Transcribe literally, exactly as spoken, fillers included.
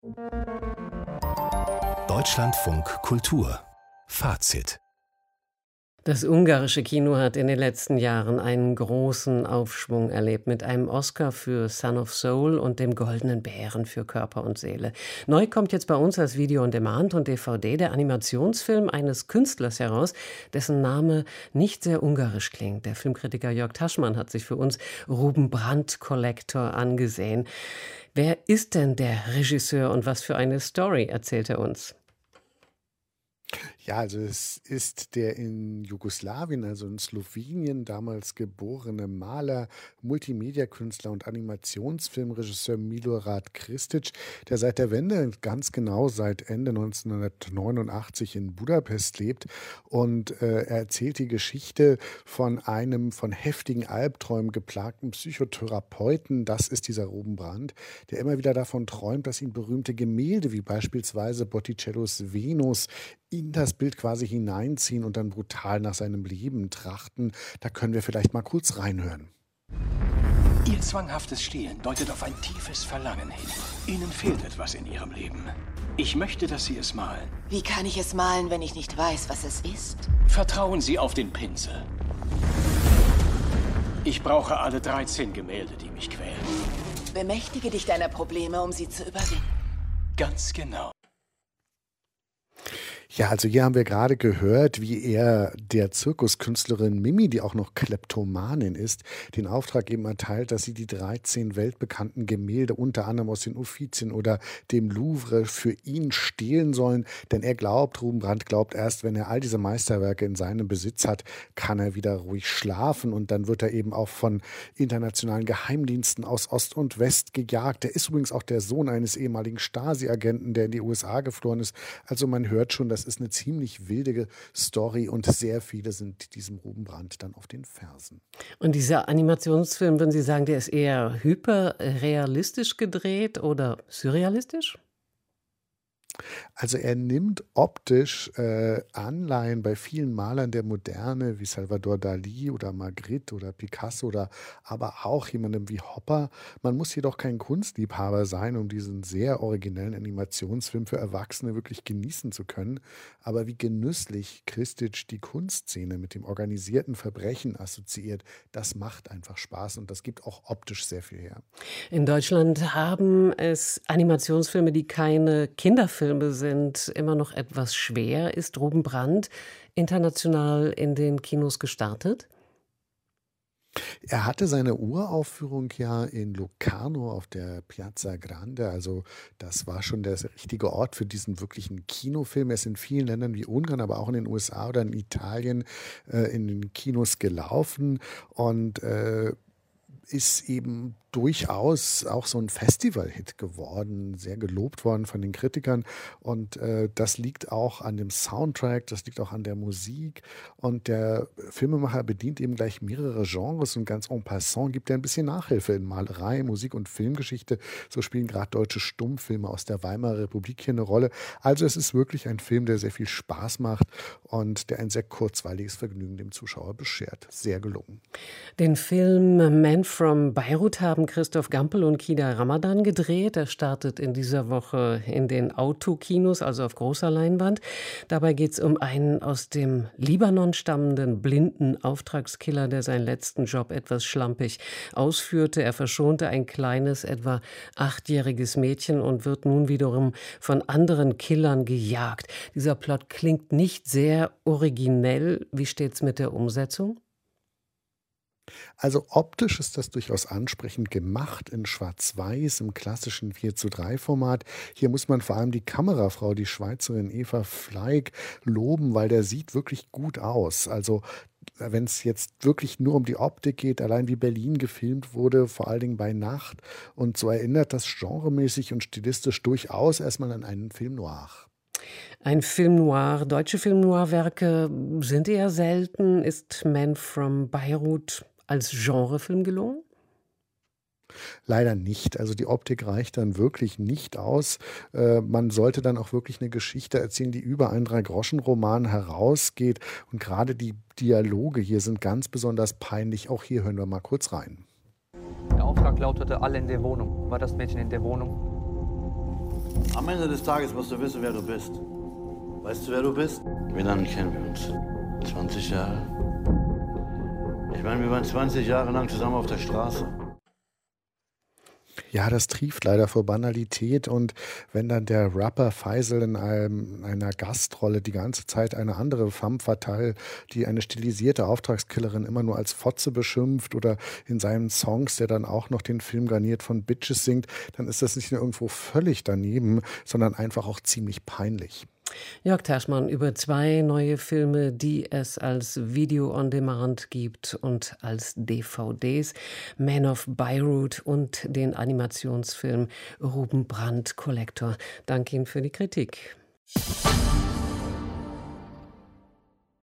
Deutschlandfunk Kultur Fazit. Das ungarische Kino hat in den letzten Jahren einen großen Aufschwung erlebt mit einem Oscar für Son of Soul und dem Goldenen Bären für Körper und Seele. Neu kommt jetzt bei uns als Video on Demand und D V D der Animationsfilm eines Künstlers heraus, dessen Name nicht sehr ungarisch klingt. Der Filmkritiker Jörg Taschmann hat sich für uns Ruben Brandt Collector angesehen. Wer ist denn der Regisseur und was für eine Story erzählt er uns? Ja, also es ist der in Jugoslawien, also in Slowenien, damals geborene Maler, Multimedia-Künstler und Animationsfilmregisseur Milorad Kristic, der seit der Wende, ganz genau seit Ende neunzehnhundertneunundachtzig in Budapest lebt. Und äh, er erzählt die Geschichte von einem von heftigen Albträumen geplagten Psychotherapeuten. Das ist dieser Ruben Brandt, der immer wieder davon träumt, dass ihn berühmte Gemälde wie beispielsweise Botticellos Venus in das Bild quasi hineinziehen und dann brutal nach seinem Leben trachten. Da können wir vielleicht mal kurz reinhören. Ihr zwanghaftes Stehlen deutet auf ein tiefes Verlangen hin. Ihnen fehlt etwas in Ihrem Leben. Ich möchte, dass Sie es malen. Wie kann ich es malen, wenn ich nicht weiß, was es ist? Vertrauen Sie auf den Pinsel. Ich brauche alle dreizehn Gemälde, die mich quälen. Bemächtige dich deiner Probleme, um sie zu überwinden. Ganz genau. Ja, also hier haben wir gerade gehört, wie er der Zirkuskünstlerin Mimi, die auch noch Kleptomanin ist, den Auftrag eben erteilt, dass sie die dreizehn weltbekannten Gemälde, unter anderem aus den Uffizien oder dem Louvre, für ihn stehlen sollen. Denn er glaubt, Ruben Brandt glaubt, erst wenn er all diese Meisterwerke in seinem Besitz hat, kann er wieder ruhig schlafen. Und dann wird er eben auch von internationalen Geheimdiensten aus Ost und West gejagt. Er ist übrigens auch der Sohn eines ehemaligen Stasi-Agenten, der in die U S A geflohen ist. Also man hört schon, dass Das ist eine ziemlich wilde Story und sehr viele sind diesem Ruben Brandt dann auf den Fersen. Und dieser Animationsfilm, würden Sie sagen, der ist eher hyperrealistisch gedreht oder surrealistisch? Also er nimmt optisch äh, Anleihen bei vielen Malern der Moderne, wie Salvador Dalí oder Magritte oder Picasso oder aber auch jemandem wie Hopper. Man muss jedoch kein Kunstliebhaber sein, um diesen sehr originellen Animationsfilm für Erwachsene wirklich genießen zu können. Aber wie genüsslich Kristic die Kunstszene mit dem organisierten Verbrechen assoziiert, das macht einfach Spaß und das gibt auch optisch sehr viel her. In Deutschland haben es Animationsfilme, die keine Kinderfilme sind, immer noch etwas schwer. Ist Ruben Brandt international in den Kinos gestartet? Er hatte seine Uraufführung ja in Locarno auf der Piazza Grande, also das war schon der richtige Ort für diesen wirklichen Kinofilm. Er ist in vielen Ländern wie Ungarn, aber auch in den U S A oder in Italien äh, in den Kinos gelaufen und äh, ist eben durchaus auch so ein Festival-Hit geworden, sehr gelobt worden von den Kritikern und äh, das liegt auch an dem Soundtrack, das liegt auch an der Musik und der Filmemacher bedient eben gleich mehrere Genres und ganz en passant gibt er ein bisschen Nachhilfe in Malerei, Musik und Filmgeschichte. So spielen gerade deutsche Stummfilme aus der Weimarer Republik hier eine Rolle. Also es ist wirklich ein Film, der sehr viel Spaß macht und der ein sehr kurzweiliges Vergnügen dem Zuschauer beschert. Sehr gelungen. Den Film Man from Beirut haben Christoph Gampel und Kida Ramadan gedreht. Er startet in dieser Woche in den Autokinos, also auf großer Leinwand. Dabei geht es um einen aus dem Libanon stammenden blinden Auftragskiller, der seinen letzten Job etwas schlampig ausführte. Er verschonte ein kleines, etwa achtjähriges Mädchen und wird nun wiederum von anderen Killern gejagt. Dieser Plot klingt nicht sehr originell. Wie steht's mit der Umsetzung? Also optisch ist das durchaus ansprechend gemacht in Schwarz-Weiß im klassischen vier zu drei Format. Hier muss man vor allem die Kamerafrau, die Schweizerin Eva Fleig, loben, weil der sieht wirklich gut aus. Also wenn es jetzt wirklich nur um die Optik geht, allein wie Berlin gefilmt wurde, vor allen Dingen bei Nacht. Und so erinnert das genremäßig und stilistisch durchaus erstmal an einen Film noir. Ein Film noir, deutsche Film noir-Werke sind eher selten. Ist Man from Beirut als Genrefilm gelungen? Leider nicht. Also die Optik reicht dann wirklich nicht aus. Äh, man sollte dann auch wirklich eine Geschichte erzählen, die über einen Drei-Groschen-Roman herausgeht. Und gerade die Dialoge hier sind ganz besonders peinlich. Auch hier hören wir mal kurz rein. Der Auftrag lautete, alle in der Wohnung. War das Mädchen in der Wohnung? Am Ende des Tages musst du wissen, wer du bist. Weißt du, wer du bist? Wie lange kennen wir uns? zwanzig Jahre? Ich meine, wir waren zwanzig Jahre lang zusammen auf der Straße. Ja, das trieft leider vor Banalität, und wenn dann der Rapper Faisal in einem, einer Gastrolle die ganze Zeit eine andere femme fatale, die eine stilisierte Auftragskillerin, immer nur als Fotze beschimpft, oder in seinen Songs, der dann auch noch den Film garniert von Bitches singt, dann ist das nicht nur irgendwo völlig daneben, sondern einfach auch ziemlich peinlich. Jörg Terschmann über zwei neue Filme, die es als Video on Demand gibt und als D V Ds. Man of Beirut und den Animationsfilm Ruben Brandt Collector. Danke Ihnen für die Kritik.